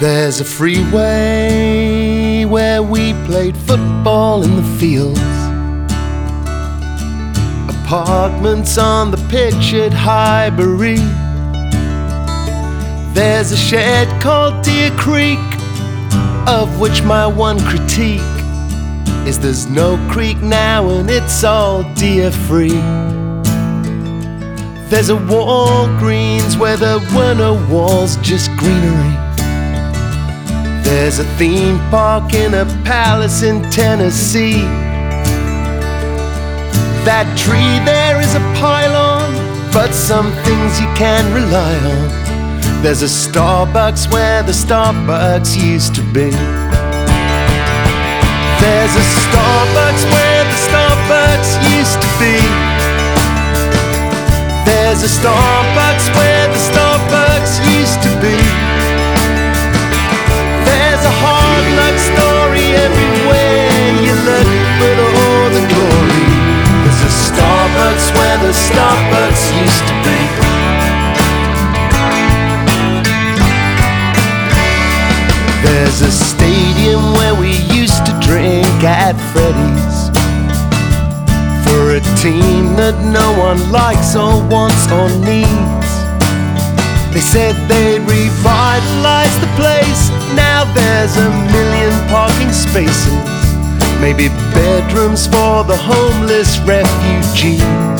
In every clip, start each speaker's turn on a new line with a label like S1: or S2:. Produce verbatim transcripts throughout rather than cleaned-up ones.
S1: There's a freeway where we played football in the fields, apartments on the pictured Highbury. There's a shed called Deer Creek, of which my one critique is there's no creek now and it's all deer free. There's a Walgreens where there were no walls, just greenery. There's a theme park in a palace in Tennessee. That tree there is a pylon, but some things you can rely on. There's a Starbucks where the Starbucks used to be. There's a Starbucks where the Starbucks used to be. There's a Starbucks where the Starbucks used to be. There's a hard luck story everywhere you look for all the glory. There's a Starbucks where the Starbucks used to be. There's a stadium where we used to drink at Freddy's, for a team that no one likes or wants or needs. They said they'd revitalize the place. Now there's a million parking spaces, maybe bedrooms for the homeless refugees.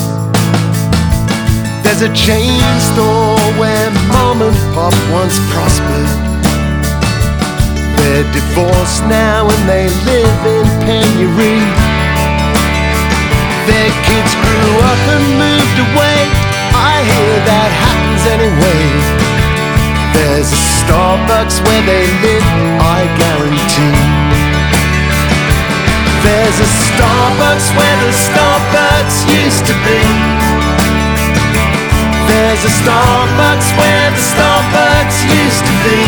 S1: There's a chain store where mom and pop once prospered. They're divorced now and they live in penury. Their kids grew up and moved away. I hear that happens anyway. There's a Starbucks where they live, I guarantee. There's a Starbucks where the Starbucks used to be. There's a Starbucks where the Starbucks used to be.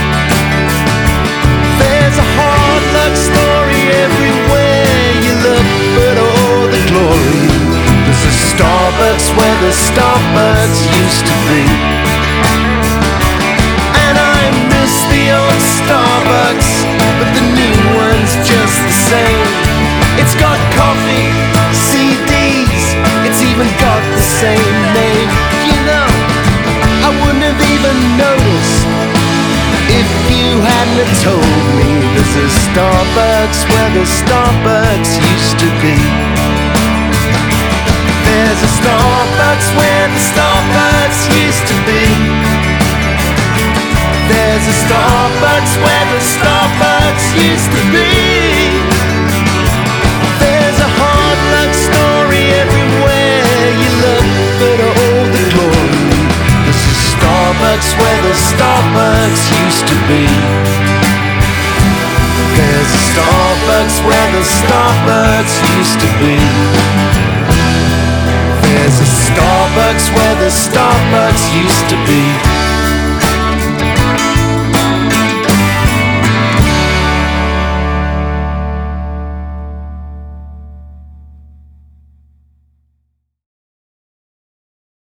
S1: There's a hard luck story everywhere you look, but all the glory. There's a Starbucks where the Starbucks used to be. And I miss the old Starbucks, but the new one's just the same. It's got coffee, C Ds, it's even got the same name. You know, I wouldn't have even noticed if you hadn't have told me. There's a Starbucks where the Starbucks used to be. There's a Starbucks where the Starbucks used to be. There's a Starbucks where the Starbucks used to be. There's a hard luck story everywhere you look, but all the glory. There's a Starbucks where the Starbucks used to be. There's a Starbucks where the Starbucks used to be. There's a Starbucks where the Starbucks used to be.